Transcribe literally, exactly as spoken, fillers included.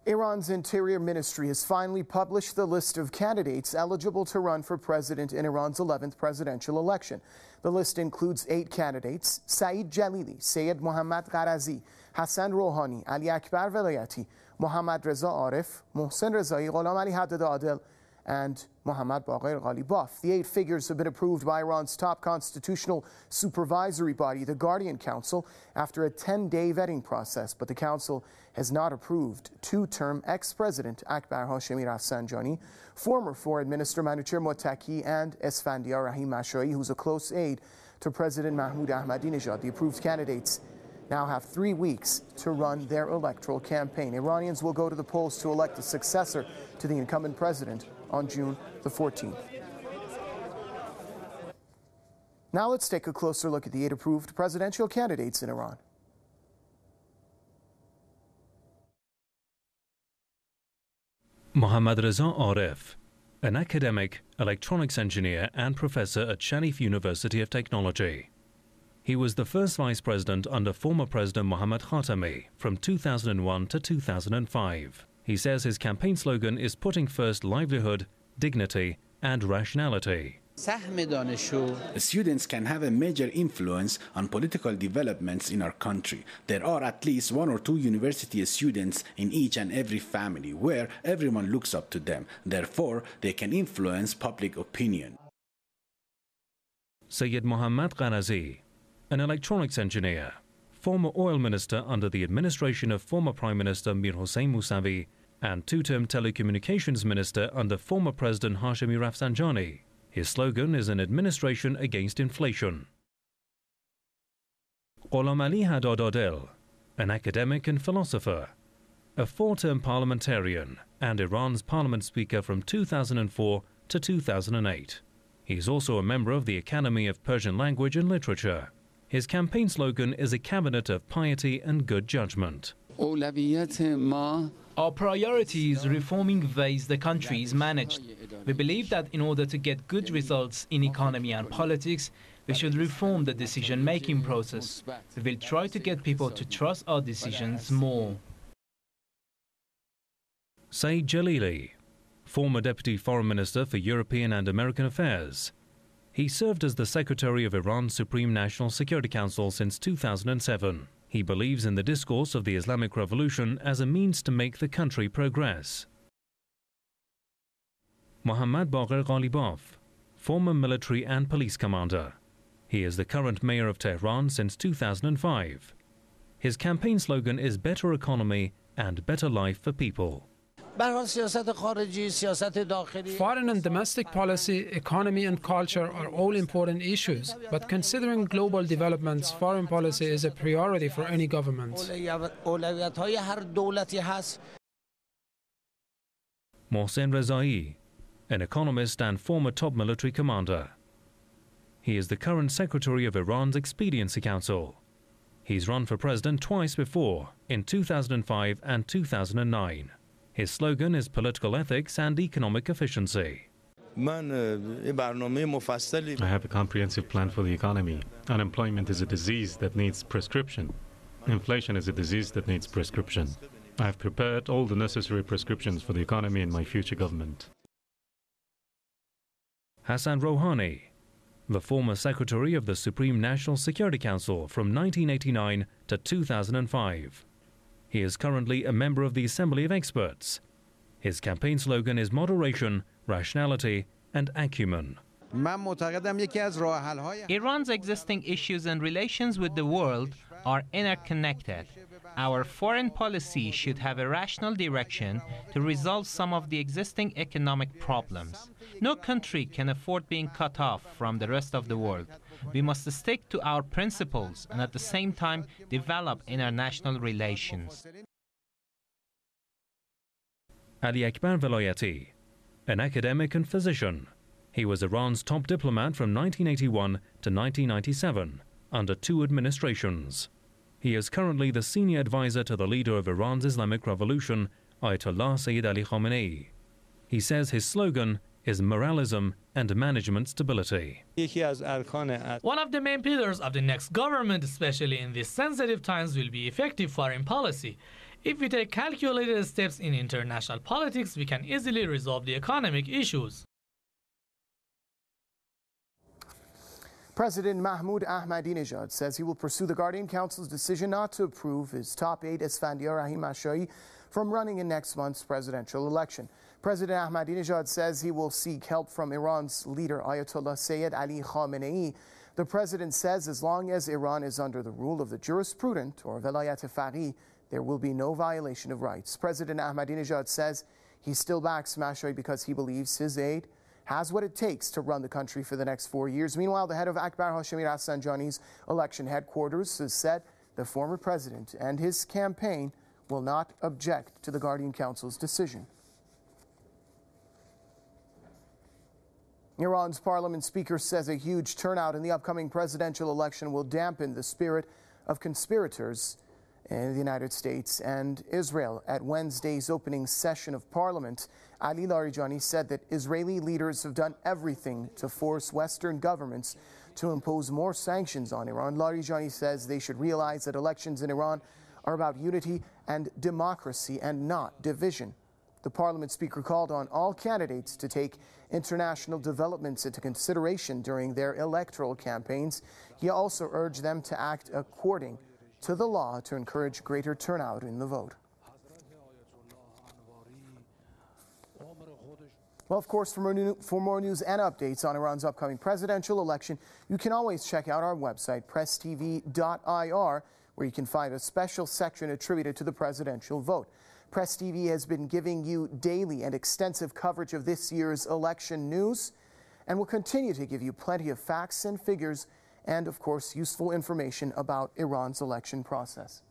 Iran's Interior Ministry has finally published the list of candidates eligible to run for president in Iran's eleventh presidential election. The list includes eight candidates: Saeed Jalili, Sayed Mohammad Gharazi, Hassan Rouhani, Ali Akbar Velayati, Mohammad Reza Arif, Mohsen Rezai, Gholam Ali Haddad Adel, and Mohammad Baqir Ghalibaf. The eight figures have been approved by Iran's top constitutional supervisory body, the Guardian Council, after a ten-day vetting process. But the council has not approved two-term ex-president Akbar Hashemi Rafsanjani, former Foreign Minister Manucher Mottaki, and Esfandiar Rahim Mashai, who's a close aide to President Mahmoud Ahmadinejad. The approved candidates now have three weeks to run their electoral campaign. Iranians will go to the polls to elect a successor to the incumbent president on June the fourteenth. Now let's take a closer look at the eight approved presidential candidates in Iran. Mohammad Reza Arif, an academic, electronics engineer and professor at Sharif University of Technology. He was the first vice president under former President Mohammad Khatami from two thousand one to two thousand five. He says his campaign slogan is putting first livelihood, dignity, and rationality. Students can have a major influence on political developments in our country. There are at least one or two university students in each and every family where everyone looks up to them. Therefore, they can influence public opinion. Sayyid Mohammad Gharazi, an electronics engineer, former oil minister under the administration of former Prime Minister Mir Hossein Mousavi, and two-term telecommunications minister under former President Hashemi Rafsanjani. His slogan is an administration against inflation. Gholam Ali Haddad Adel, an academic and philosopher, a four-term parliamentarian and Iran's parliament speaker from two thousand four to two thousand eight. He is also a member of the Academy of Persian Language and Literature. His campaign slogan is a cabinet of piety and good judgment. Our priority is reforming ways the country is managed. We believe that in order to get good results in economy and politics, we should reform the decision-making process. We will try to get people to trust our decisions more. Saeed Jalili, former Deputy Foreign Minister for European and American Affairs. He served as the Secretary of Iran's Supreme National Security Council since two thousand seven. He believes in the discourse of the Islamic Revolution as a means to make the country progress. Mohammad Baqir Ghalibaf, former military and police commander. He is the current mayor of Tehran since two thousand five. His campaign slogan is better economy and better life for people. Foreign and domestic policy, economy and culture are all important issues, but considering global developments, foreign policy is a priority for any government. Mohsen Rezai, an economist and former top military commander. He is the current secretary of Iran's Expediency Council. He's run for president twice before, in two thousand five and two thousand nine. His slogan is political ethics and economic efficiency. I have a comprehensive plan for the economy. Unemployment is a disease that needs prescription. Inflation is a disease that needs prescription. I have prepared all the necessary prescriptions for the economy in my future government. Hassan Rouhani, the former secretary of the Supreme National Security Council from nineteen eighty-nine to two thousand five. He is currently a member of the Assembly of Experts. His campaign slogan is moderation, rationality, and acumen. Iran's existing issues and relations with the world are interconnected. Our foreign policy should have a rational direction to resolve some of the existing economic problems. No country can afford being cut off from the rest of the world. We must stick to our principles and at the same time develop international relations. Ali Akbar Velayati, an academic and physician. He was Iran's top diplomat from nineteen eighty-one to nineteen ninety-seven, under two administrations. He is currently the senior advisor to the leader of Iran's Islamic Revolution, Ayatollah Sayyid Ali Khamenei. He says his slogan is moralism and management stability. One of the main pillars of the next government, especially in these sensitive times, will be effective foreign policy. If we take calculated steps in international politics, we can easily resolve the economic issues. President Mahmoud Ahmadinejad says he will pursue the Guardian Council's decision not to approve his top aide Esfandiar Rahimashai from running in next month's presidential election. President Ahmadinejad says he will seek help from Iran's leader Ayatollah Sayyid Ali Khamenei. The president says as long as Iran is under the rule of the jurisprudent or Velayat Faqih, there will be no violation of rights. President Ahmadinejad says he still backs Mashai because he believes his aide has what it takes to run the country for the next four years. Meanwhile, the head of Akbar Hashemi Rafsanjani's election headquarters has said the former president and his campaign will not object to the Guardian Council's decision. Iran's parliament speaker says a huge turnout in the upcoming presidential election will dampen the spirit of conspirators in the United States and Israel. At Wednesday's opening session of Parliament, Ali Larijani said that Israeli leaders have done everything to force Western governments to impose more sanctions on Iran. Larijani says they should realize that elections in Iran are about unity and democracy and not division. The Parliament speaker called on all candidates to take international developments into consideration during their electoral campaigns. He also urged them to act according to the law to encourage greater turnout in the vote. Well, of course, for more, new, for more news and updates on Iran's upcoming presidential election, you can always check out our website, press T V dot I R, where you can find a special section attributed to the presidential vote. Press T V has been giving you daily and extensive coverage of this year's election news and will continue to give you plenty of facts and figures and, of course, useful information about Iran's election process.